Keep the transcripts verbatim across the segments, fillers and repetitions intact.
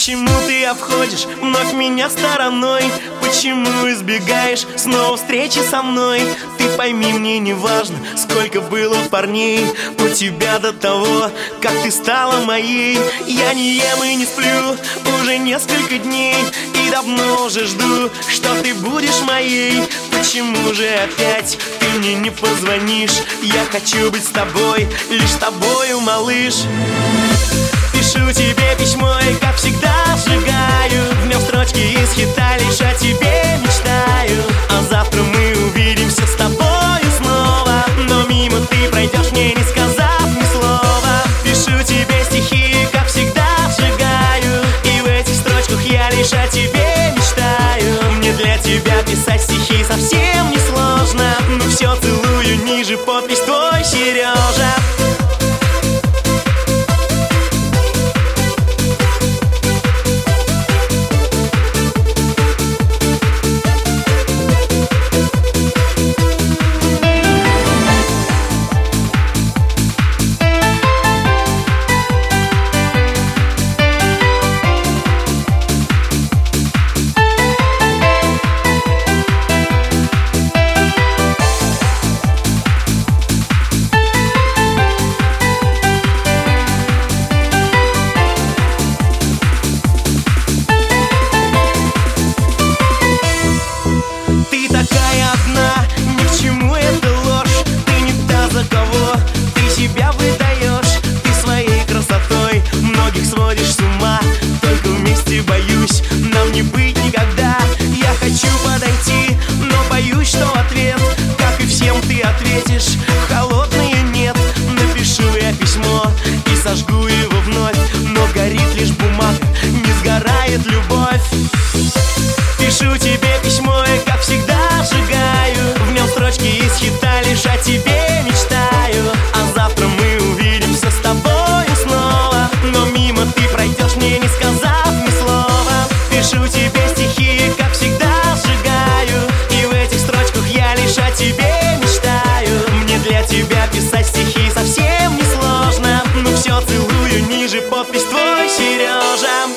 Почему ты обходишь вновь меня стороной? Почему избегаешь снова встречи со мной? Ты пойми, мне не важно, сколько было парней у тебя до того, как ты стала моей. Я не ем и не сплю уже несколько дней, и давно уже жду, что ты будешь моей. Почему же опять ты мне не позвонишь? Я хочу быть с тобой, лишь с тобою, малыш. Пишу тебе письмо и, как всегда, сжигаю в нем строчки из хита, лишь о тебе мечтаю. А завтра мы увидимся с тобою снова, но мимо ты пройдешь, мне не сказав ни слова. Пишу тебе стихи и, как всегда, сжигаю, и в этих строчках я лишь о тебе мечтаю. Мне для тебя писать стихи совсем не сложно, но все целую ниже, подпись твой, Сережа. Себя выдаешь, ты своей красотой многих сводишь с ума. Только вместе, боюсь, нам не быть никогда. Я хочу подойти, но боюсь, что ответ, как и всем, ты ответишь холодное нет. Напишу я письмо и сожгу его вновь, но горит лишь бумага, не сгорает любовь. Пишу тебе письмо и, как всегда, сжигаю в нем строчки из хита, лишь о тебе мечтаю. А завтра мы увидимся с тобою снова, но мимо ты пройдешь, мне не сказав ни слова. Пишу тебе стихи и, как всегда, сжигаю, и в этих строчках я лишь о тебе мечтаю. Мне для тебя писать стихи совсем не сложно, но все целую ниже, подпись твой, Сережа.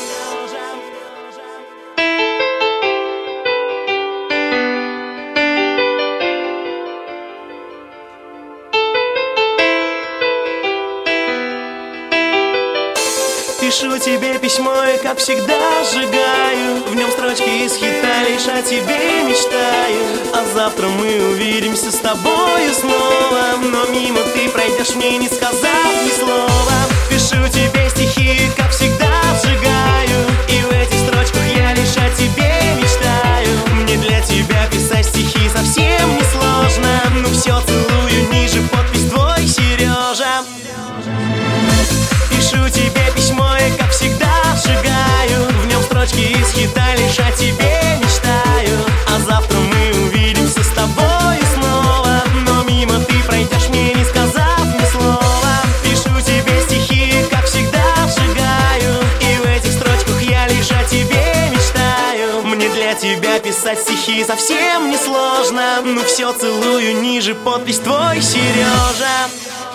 Пишу тебе письмо и, как всегда, сжигаю в нем строчки из хита, лишь о тебе мечтаю. А завтра мы увидимся с тобою снова, но мимо ты пройдешь, мне не сказав ни слова. Пишу тебе стихи и, как всегда, сжигаю, и в этих строчках я лишь о тебе мечтаю. Мне для тебя писать стихи совсем не сложно, но все целую ниже, подпись твой, Сережа. Пишу тебе письмо и, как всегда, сжигаю в нем строчки из хита, лишь о тебе мечтаю. А завтра мы увидимся с тобой снова, но мимо ты пройдешь, мне не сказав ни слова. Пишу тебе стихи и, как всегда, сжигаю, и в этих строчках я лишь о тебе мечтаю. Мне для тебя писать стихи совсем не сложно, но все целую ниже, подпись твой, Сережа.